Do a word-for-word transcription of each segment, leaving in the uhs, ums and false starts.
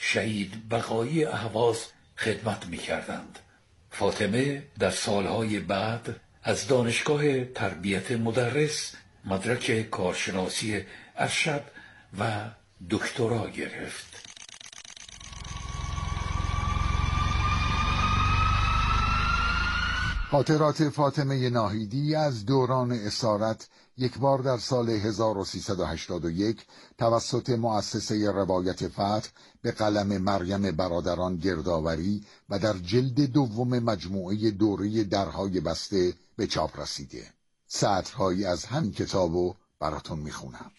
شهید بقایی اهواز خدمت می کردند. فاطمه در سالهای بعد از دانشگاه تربیت مدرس مدرک کارشناسی ارشد و دکترا گرفت. خاطرات فاطمه ناهیدی از دوران اسارت یک بار در سال هزار و سیصد و هشتاد و یک توسط مؤسسه روایت فتح به قلم مریم برادران گردآوری و در جلد دوم مجموعه دوره درهای بسته به چاپ رسیده. سطرهایی از همین کتابو براتون میخونم.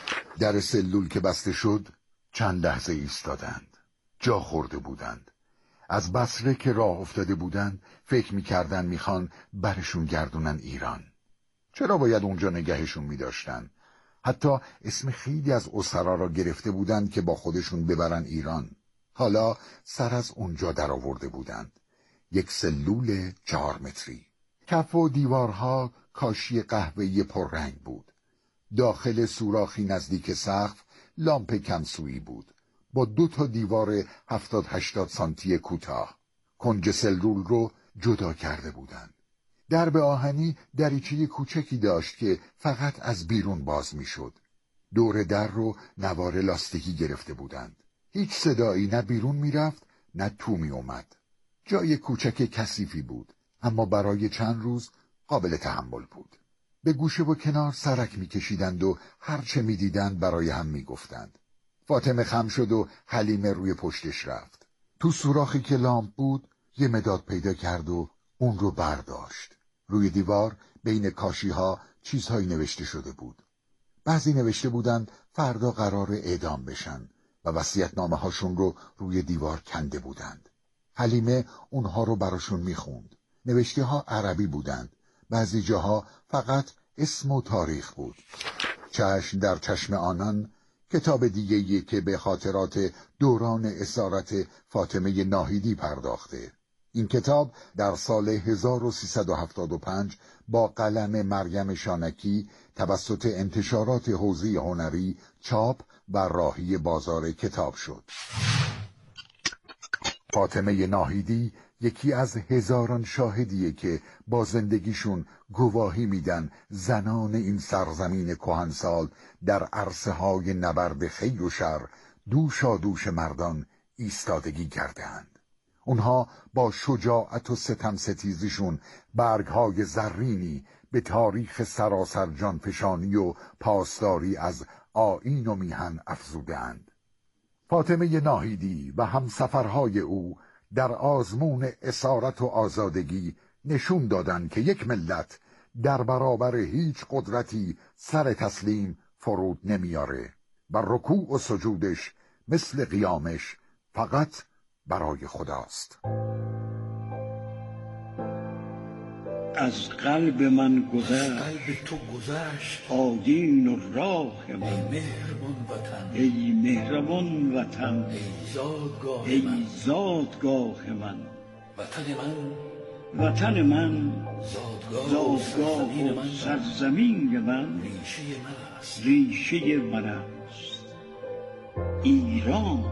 در سلول که بسته شد چند لحظه ایستادند. جا خورده بودند. از بصره که راه افتاده بودند فکر میکردن میخوان برشون گردونن ایران. چرا باید اونجا نگهشون میداشتن؟ حتی اسم خیلی از اسرا را گرفته بودند که با خودشون ببرن ایران. حالا سر از اونجا در آورده بودند. یک سلول چهار متری. کف و دیوارها کاشی قهوه‌ای پررنگ بود. داخل سوراخی نزدیک سقف لامپ کمسویی بود با دو تا دیوار هفتاد هشتاد سانتی کوتاه. کنج سلول رو جدا کرده بودند. درب آهنی دریچه کوچکی داشت که فقط از بیرون باز میشد. دور در رو نوار لاستیکی گرفته بودند. هیچ صدایی نه بیرون میرفت نه تو می اومد. جای کوچک کثیفی بود اما برای چند روز قابل تحمل بود. به گوشه و کنار سرک میکشیدند و هرچه میدیدند برای هم میگفتند. فاطمه خم شد و حلیمه روی پشتش رفت. تو سوراخی که لامپ بود یه مداد پیدا کرد و اون رو برداشت. روی دیوار بین کاشی ها چیزهایی نوشته شده بود. بعضی نوشته بودند فردا قرار اعدام بشن و وصیت‌نامه هاشون رو روی دیوار کنده بودند. حلیمه اونها رو براشون میخوند. نوشته ها عربی بودند. بعضی جاها فقط اسم و تاریخ بود. چشم در چشم آنان کتاب دیگه‌ای که به خاطرات دوران اسارت فاطمه ناهیدی پرداخته. این کتاب در سال هزار و سیصد و هفتاد و پنج با قلم مریم شانکی توسط انتشارات حوزه هنری چاپ و راهی بازار کتاب شد. فاطمه ناهیدی یکی از هزاران شاهدیه که با زندگیشون گواهی میدن زنان این سرزمین کهنسال در عرصه های نبرد خیر و شر دوشا دوش مردان ایستادگی کردند. اونها با شجاعت و ستم ستیزیشون برگهای زرینی به تاریخ سراسر جانفشانی و پاسداری از آیین و میهن افزودند. فاطمه ناهیدی و همسفرهای او در آزمون اسارت و آزادگی نشون دادند که یک ملت در برابر هیچ قدرتی سر تسلیم فرود نمیاره و رکوع و سجودش مثل قیامش فقط برای خداست. از قلب من گذشت، قلب تو گذشت آیین و راه من. ای مهربان وطن، ای مهربان وطن، ای زادگاه ای من. زادگاه من. وطن من، وطن من، زادگاه, زادگاه سرزمین و من، سرزمین من، ریشه من است. ریشه من است. ایران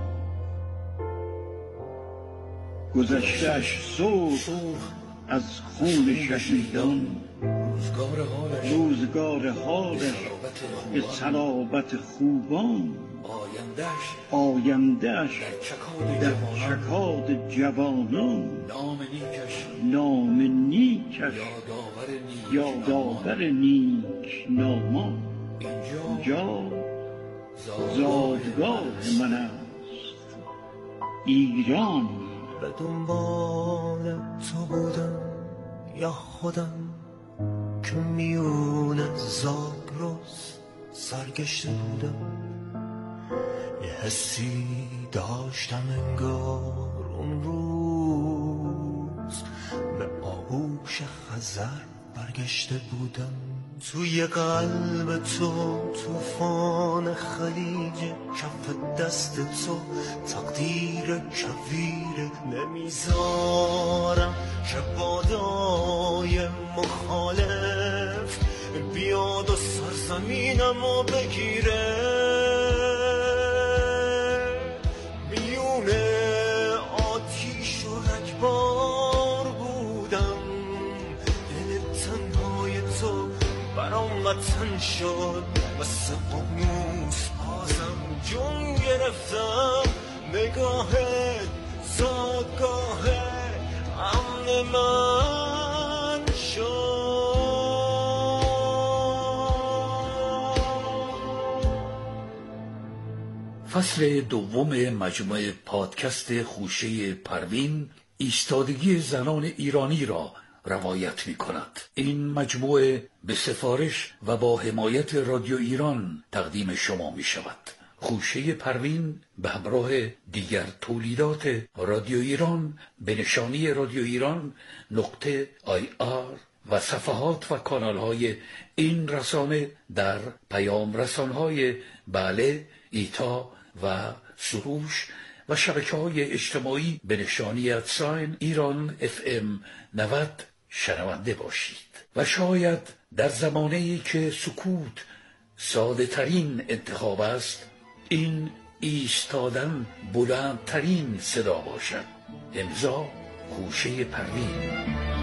گذشتش سرخ از خون شهیدان، روزگار حالش روزگار حالش به صلابت خوبان، آیندهش آیندهش در در چکاد جوانان، نام نیکش نام نیکش یادآور نیک یادآور نیک نامان. اینجا زادگاه من است ایران. به دنبال تو بودم یا خودم که میون زاگرس سرگشته بودم. یه حسی داشتم انگار اون روز به آغوش خزر برگشته بودم. توی قلب تو طوفان خلیج، کف دست تو تقدیر کویر. نمیذارم که بادای مخالف بیاد و سرزمینمو بگیره. میونه وطن شد مثل ققنوس بازم جون گرفتم نگاه زادگاه امن من شد. فصل دوم مجموعه پادکست خوشه پروین ایستادگی زنان ایرانی را روایت می کند. این مجموعه به سفارش و با حمایت رادیو ایران تقدیم شما می شود. خوشه پروین به همراه دیگر تولیدات رادیو ایران به نشانی رادیو ایران نقطه آی آر و صفحات و کانال های این رسانه در پیام رسانهای بله، ایتا و سروش و شبکه های اجتماعی به نشانی ادساین ایران اف ام نود شنونده باشید و شاید در زمانه‌ای که سکوت ساده ترین انتخاب است، این ایستادن بلندترین صدا باشد. امضا خوشه پروین.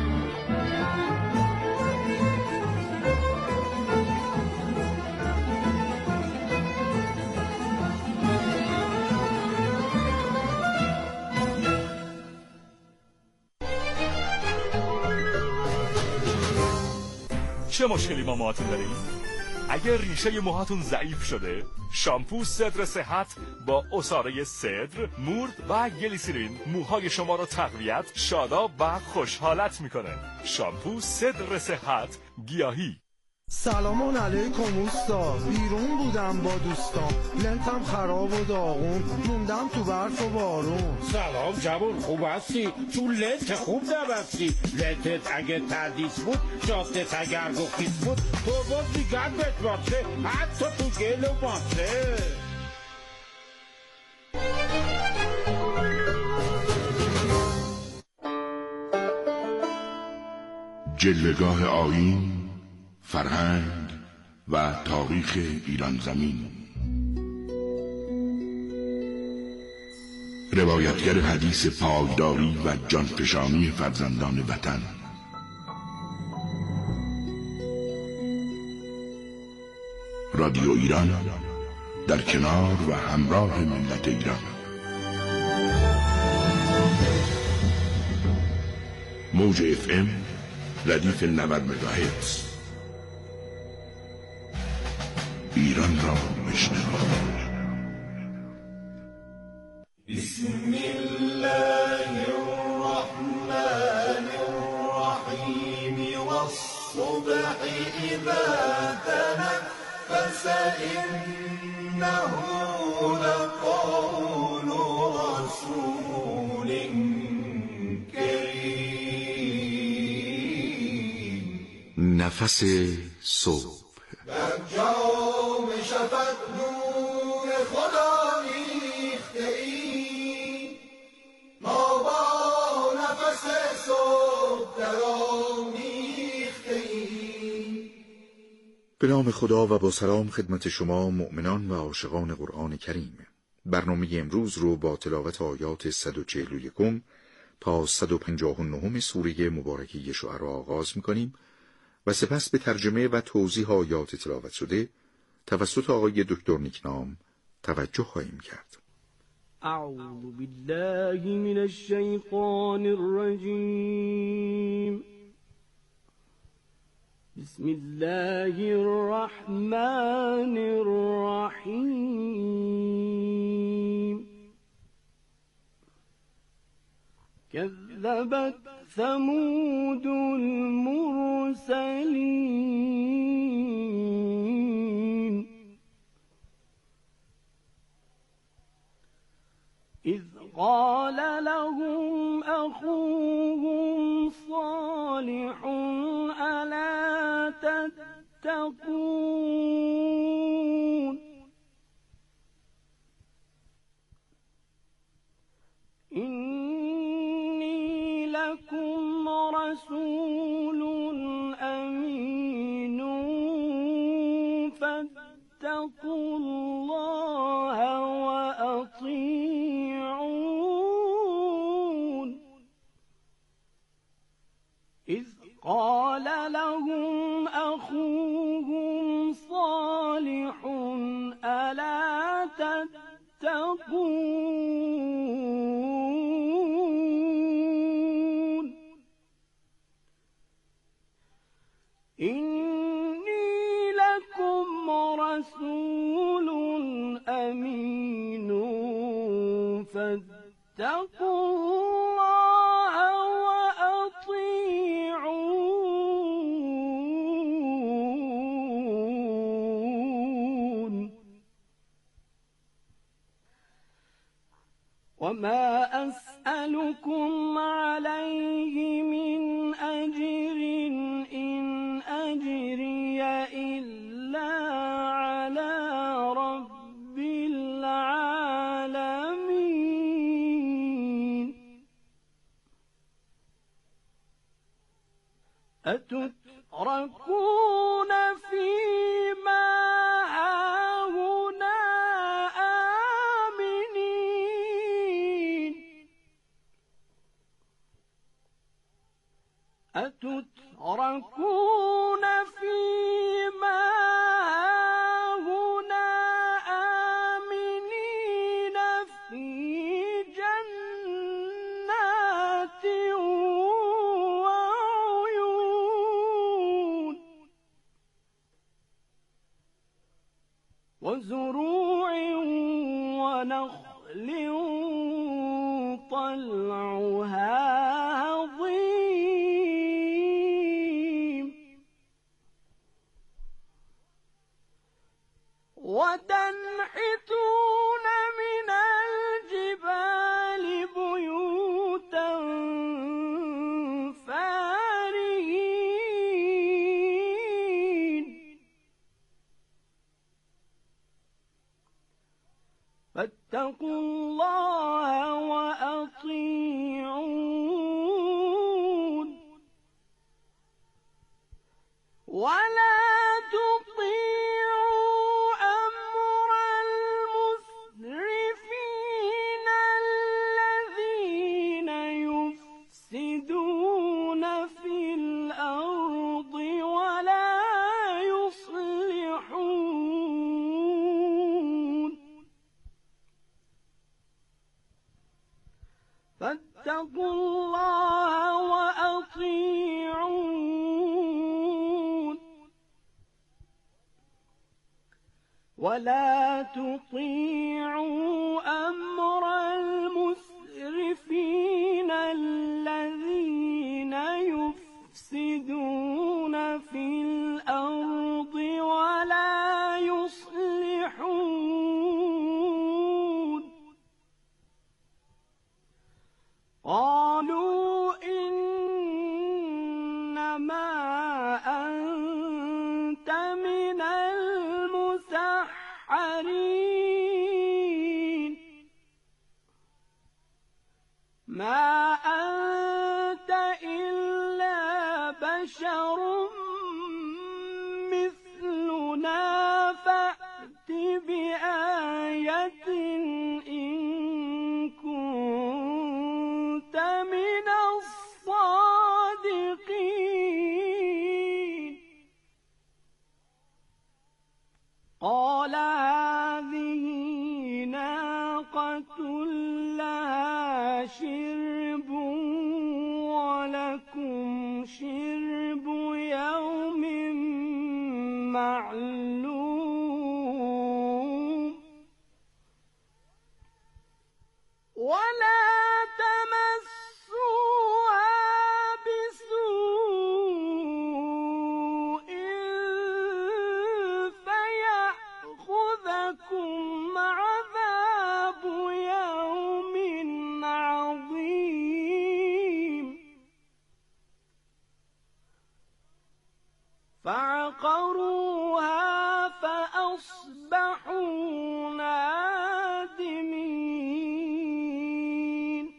چه مشکلی با موهاتون دارید؟ اگر ریشه موهاتون ضعیف شده، شامپو صدر صحت با عصاره صدر، مورد و گلیسرین موهای شما را تقویت، شاداب و خوشحالت میکنه. شامپو صدر صحت گیاهی. سلام علیکم اوستا، بیرون بودم با دوستان، لنتم خراب و داغون، موندم تو برف و بارون. سلام جوون، خوب هستی؟ تو لنت خوب نبستی. لنتت اگه تردیس بود، جادت اگر گفتیس بود، تو باز دیگر بهت باشه، حتی تو گل و ماسه. جلوگاه آیین، فرهنگ و تاریخ ایران زمین. روایتگر حدیث پایداری و جانفشانی فرزندان وطن. رادیو ایران در کنار و همراه ملت ایران. موج اف ام ردیف نود مگاهرتز. ایران را بشنوید. بسم الله الرحمن الرحیم والصبح اذا تنفس انه لقول رسول کریم. نفس صبح در جام شفق نور خدا ریخته ای، ما با نفس صبح درآمیخته ای. به نام خدا و با سلام خدمت شما مؤمنان و عاشقان قرآن کریم. برنامه امروز رو با تلاوت آیات صد و چهل و یک تا صد و پنجاه و نه سوره مبارکه شعراء آغاز می‌کنیم و سپس به ترجمه و توضیح آیات تلاوت شده توسط آقای دکتر نیکنام توجه خواهیم کرد. اعوذ بالله من الشیطان الرجیم. بسم الله الرحمن الرحیم. كذبت ثمود المرسلين إذ قال لهم أخوهم صالح ألا تتقون إني لكم رسول أمين فاتقوا الله وأطيعون إذ قال لهم أخوهم فاتقوا الله وأطيعون. وما أسألكم عليه من أجر إن أجري إلا على رب العالمين. أتتركون فيما هاهنا آمنين. أتتركون فيما هاهنا آمنين في جنات وعيون وزروع ونخل طلعها هضيم وتنحتون من الجبال بيوتا فارهين. فاتقوا الله وأطيعون. ولا تطيعوا أمر المسرفين الذين يفسدون في الأرض ولا يصلحون. فاتقوا الله وأطيعون. ولا تطيعوا أمر المسرفين الذين يفسدون في الأرض ولا يصلحون. قالوا إنما أنت من المسحرين. ما أنت إلا بشر مثلنا فأت بآية إن كنت من الصادقين. قال هذه ناقة لها شرب ولكم شرب يوم معلوم. ولا تمسوها بسوء فيأخذكم عذاب يوم عظيم. فعقروها فأصبحوا نادمين.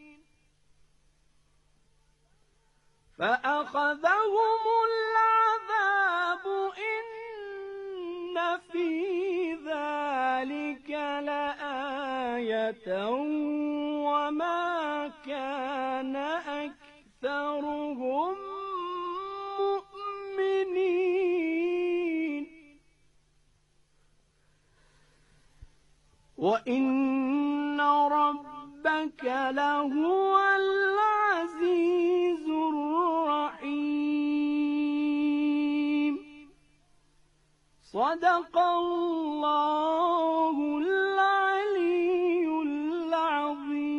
فأخذهم العذاب إن في ذلك لآية وما كان أكثرهم مؤمنين. وإن ربك لهو العزيز الرحيم. صدق الله العلي العظيم.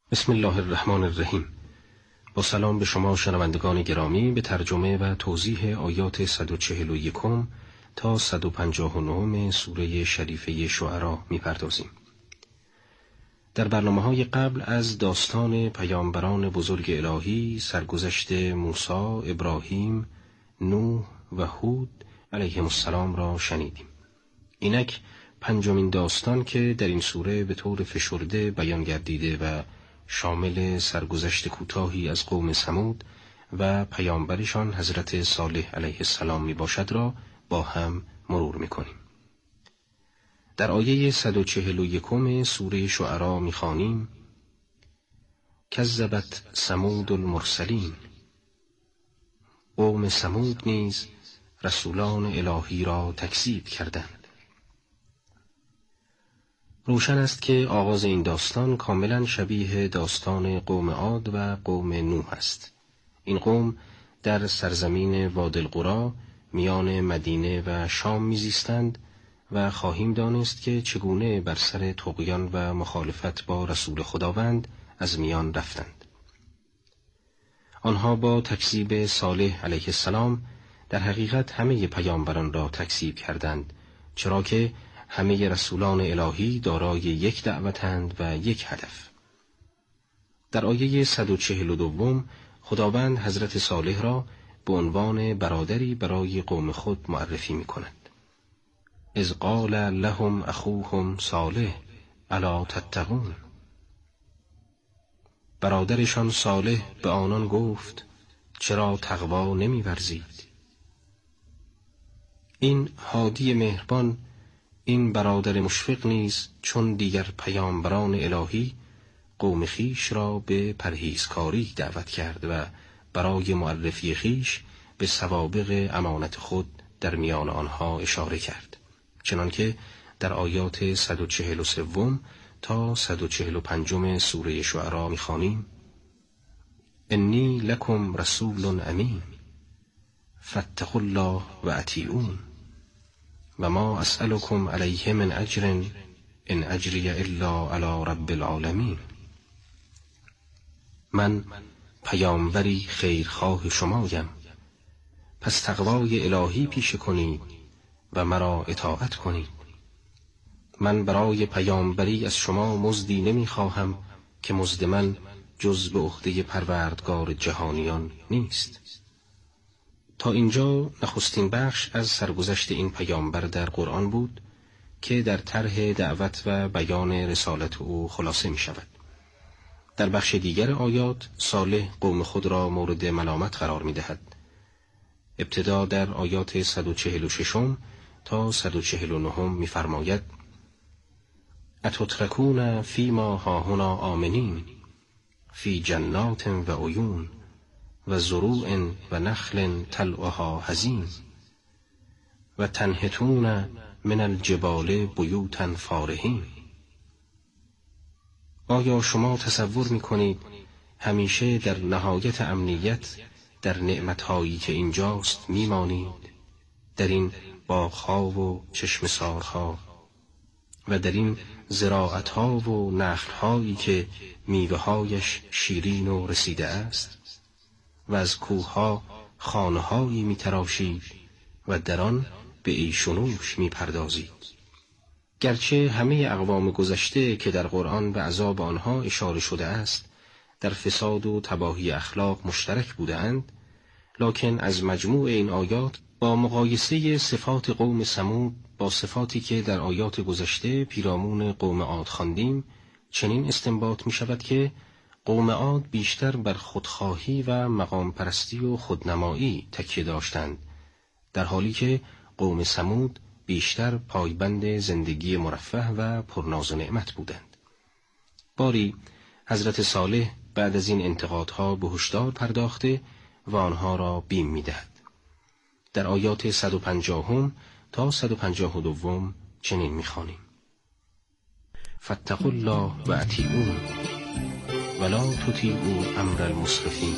بسم الله الرحمن الرحیم. با سلام به شما شنوندگان گرامی، به ترجمه و توضیح آیات صد و چهل و یک تا صد و پنجاه و نه سوره شریفه شعرا می‌پردازیم. در برنامه‌های قبل از داستان پیامبران بزرگ الهی، سرگذشت موسی، ابراهیم، نوح و هود علیهم السلام را شنیدیم. اینک پنجمین داستان که در این سوره به طور فشرده بیان گردیده و شامل سرگذشت کوتاهی از قوم ثمود و پیامبرشان حضرت صالح علیه السلام می باشد را با هم مرور می کنیم. در آیه صد و چهل و یک سوره شعرا می خوانیم: کذبت ثمود المرسلین. قوم ثمود نیز رسولان الهی را تکذیب کردند. روشن است که آغاز این داستان کاملا شبیه داستان قوم عاد و قوم نوح است. این قوم در سرزمین وادی القری میان مدینه و شام میزیستند و خواهیم دانست که چگونه بر سر طغیان و مخالفت با رسول خداوند از میان رفتند. آنها با تکذیب صالح علیه السلام در حقیقت همه پیامبران را تکذیب کردند، چرا که همه رسولان الهی دارای یک دعوتند و یک هدف. در آیه صد و چهل و دو خداوند حضرت صالح را به عنوان برادری برای قوم خود معرفی می کند. اذ قال لهم اخوهم صالح الا تتقون. برادرشان صالح به آنان گفت چرا تقوا نمی ورزید؟ این هادی مهربان، این برادر مشفق نیز چون دیگر پیامبران الهی قوم خیش را به پرهیزکاری دعوت کرد و برای معرفی خیش به سوابق امانت خود در میان آنها اشاره کرد، چنانکه در آیات صد و چهل و سه تا صد و چهل و پنج سوره شعرا می‌خوانیم: انی لکم رسول امین فاتقوا الله و اطیعون و ما اسألكم علیه من اجر ان اجری الا علی رب العالمین. من پیامبری خیرخواه شمایم، پس تقوای الهی پیشه کنید و مرا اطاعت کنید. من برای پیامبری از شما مزدی نمیخواهم که مزد من جز به عهده پروردگار جهانیان نیست. تا اینجا نخستین بخش از سرگذشت این پیامبر در قرآن بود که در طرح دعوت و بیان رسالت او خلاصه می شود. در بخش دیگر آیات صالح قوم خود را مورد ملامت قرار می دهد. ابتدا در آیات صد و چهل و شش تا صد و چهل و نه می فرماید: اتترکون فیما هاهنا آمنین فی جنات و عیون و زروع و نخل طلعها هضیم و تنحتون من الجبال بیوتا فارهین. آیا شما تصور می‌کنید همیشه در نهایت امنیت در نعمت‌هایی که اینجاست می‌مانید، در این باغ‌ها و چشمه‌سارها و در این زراعت‌ها و نخل‌هایی که میوه‌هایش شیرین و رسیده است، و از کوه‌ها خانه‌هایی می‌تراشید و در آن به عیش و نوش می‌پردازید؟ گرچه همه اقوام گذشته که در قرآن به عذاب آنها اشاره شده است در فساد و تباهی اخلاق مشترک بودند، لکن از مجموع این آیات با مقایسه صفات قوم ثمود با صفاتی که در آیات گذشته پیرامون قوم عاد خواندیم، چنین استنباط می شود که قوم عاد بیشتر بر خودخواهی و مقام پرستی و خودنمایی تکیه داشتند، در حالی که قوم ثمود بیشتر پایبند زندگی مرفه و پرناز و نعمت بودند. باری حضرت صالح بعد از این انتقادها به هشدار پرداخته و آنها را بیم می‌دهد. در آیات صد و پنجاه تا صد و پنجاه و دو چنین می‌خوانیم: فاتقوا الله و اطیعون ولا تطیعوا امر المسرفین.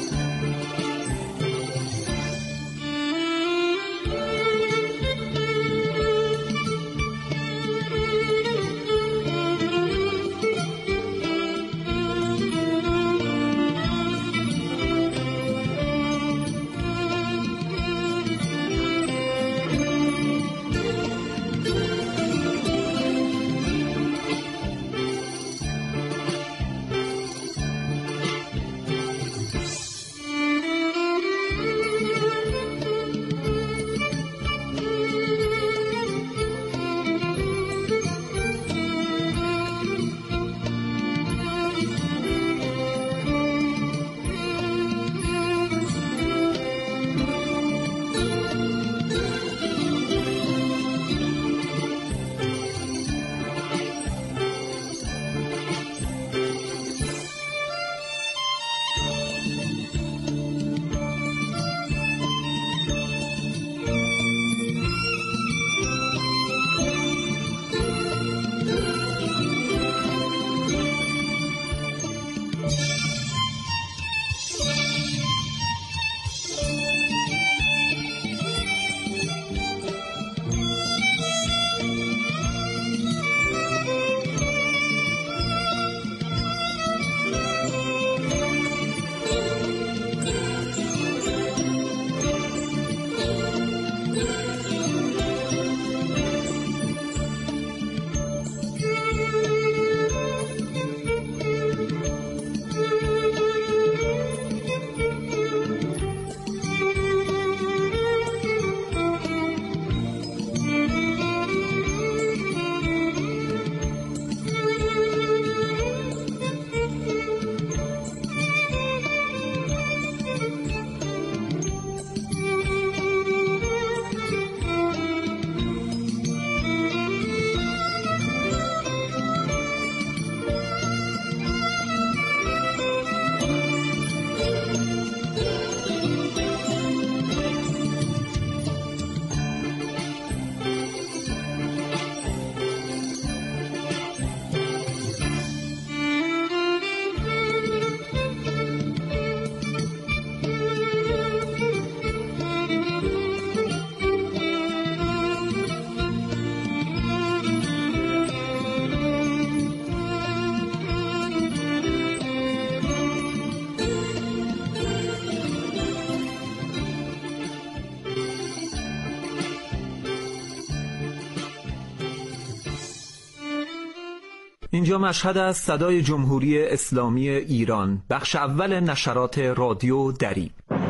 اینجا مشهد از صدای جمهوری اسلامی ایران، بخش اول نشرات رادیو دری.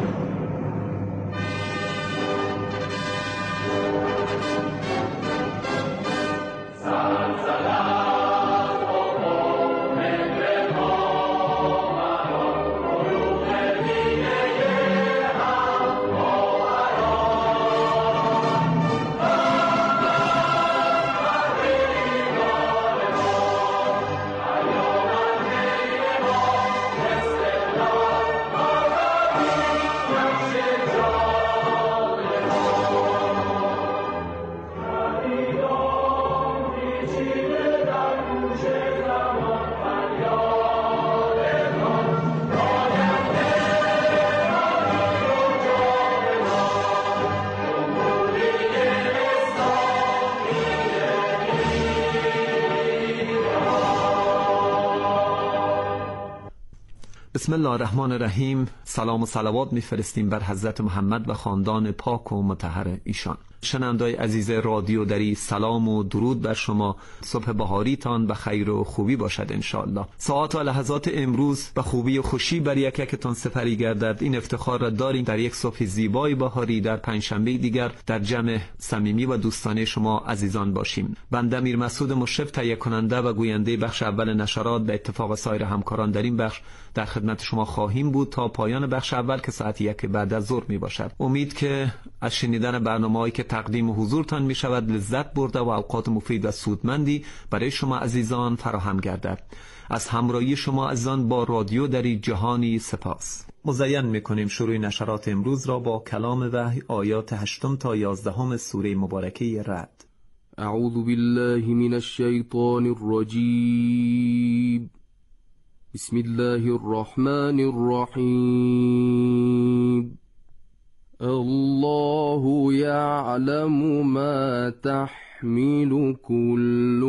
بسم الله الرحمن الرحیم. سلام و صلوات میفرستیم بر حضرت محمد و خاندان پاک و مطهر ایشان. شنوندگان عزیز رادیو دری، سلام و درود بر شما. صبح بهاریتان به خیر و خوبی باشد انشاءالله. ساعات و لحظات امروز به خوبی و خوشی بر یک یکتان سپری گردد. این افتخار را داریم در یک صبح زیبای بهاری در پنجشنبه دیگر در جمع صمیمی و دوستانه شما عزیزان باشیم. بنده امیر مسعود مشرف، تهیه کننده و گوینده بخش اول نشرات، به اتفاق سایر همکاران در این بخش در خدمت شما خواهیم بود تا پایان بخش اول که ساعت یک بعد از ظهر می باشد. امید که از شنیدن برنامه‌هایی که تقدیم حضورتان می شود لذت برده و اوقات مفید و سودمندی برای شما عزیزان فراهم گردد. از همراهی شما عزیزان با رادیو دری جهانی سپاس. مزین می کنیم شروع نشرات امروز را با کلام وحی، آیات هشتم تا یازدهم سوره مبارکه رعد. اعوذ بالله من الشیطان الرجیم. بسم الله الرحمن الرحیم. الله يعلم ما تحمل كل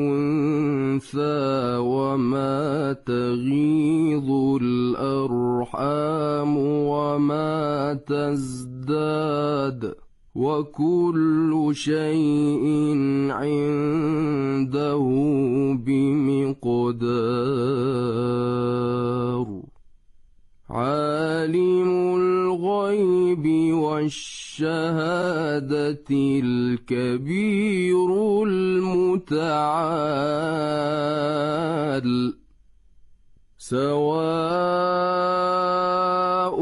أنثى وما تغيض الأرحام وما تزداد وكل شيء عنده بمقدار. عالم الغيب والشهادة الكبير المتعال. سواء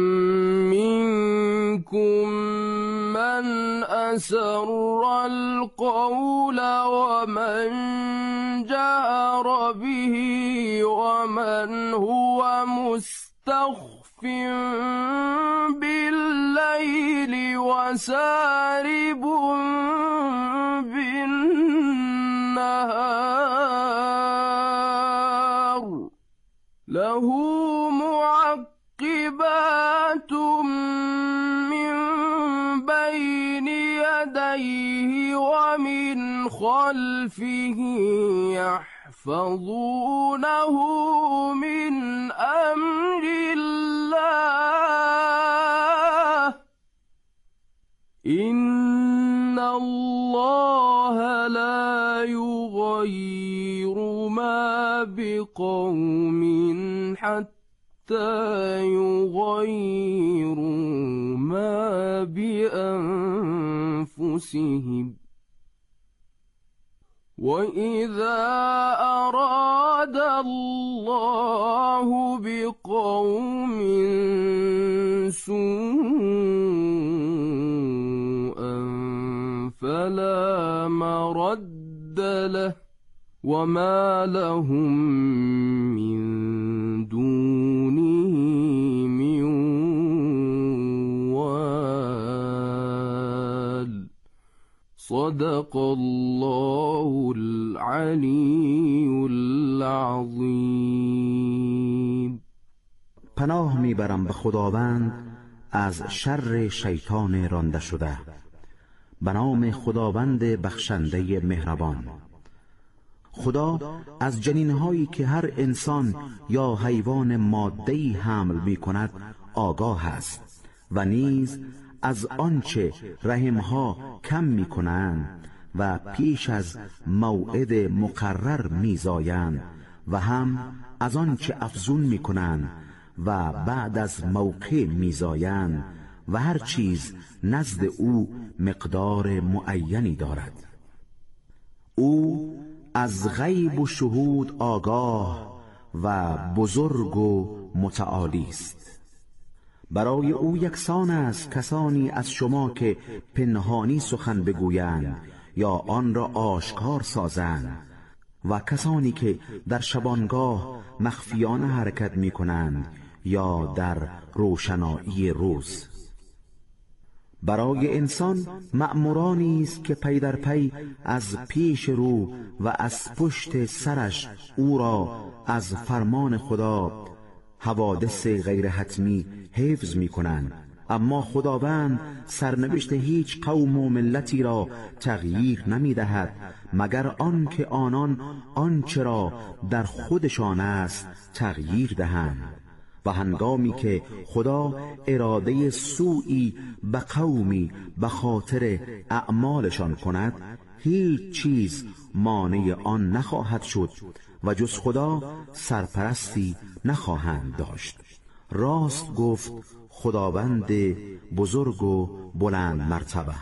منكم من أسر القول ومن جهر به ومن هو مستخف بالليل وسارب بالنهار. له معقبات من بين يديه ومن خلفه يحفظونه من أمر الله. إن الله لا يغير ما بقوم حتى يغيروا ما بأنفسهم. وإذا أراد الله بقوم سوءا فلا مرد له وما لهم من دونه من وال. صدق الله العلی العظیم. پناه میبرم به خداوند از شر شیطان رانده شده. به نام خداوند بخشنده مهربان. خدا از جنینهایی که هر انسان یا حیوان ماده‌ای حمل می کند آگاه است و نیز از آنچه رحمها کم می کنند و پیش از موعد مقرر میزایند و هم از آن چه افزون میکنند و بعد از موقع میزایند و هر چیز نزد او مقدار معینی دارد. او از غیب و شهود آگاه و بزرگ و متعالی است. برای او یکسان است کسانی از شما که پنهانی سخن بگویند یا آن را آشکار سازند و کسانی که در شبانگاه مخفیانه حرکت می کنند یا در روشنایی روز. برای انسان مأمورانی است که پی در پی از پیش رو و از پشت سرش او را از فرمان خدا حوادث غیر حتمی حفظ می کنند، اما خداوند سرنوشت هیچ قوم و ملتی را تغییر نمی دهد مگر آن که آنان آنچه را در خودشان است تغییر دهند. و هنگامی که خدا اراده سوئی به قومی به خاطر اعمالشان کند، هیچ چیز مانع آن نخواهد شد و جز خدا سرپرستی نخواهند داشت. راست گفت خداوند بزرگ و بلند مرتبه.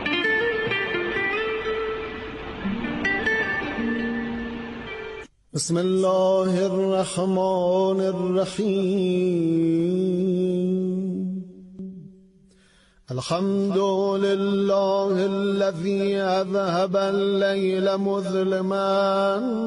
بسم الله الرحمن الرحیم. الحمد لله الذي اذهب الليل مظلما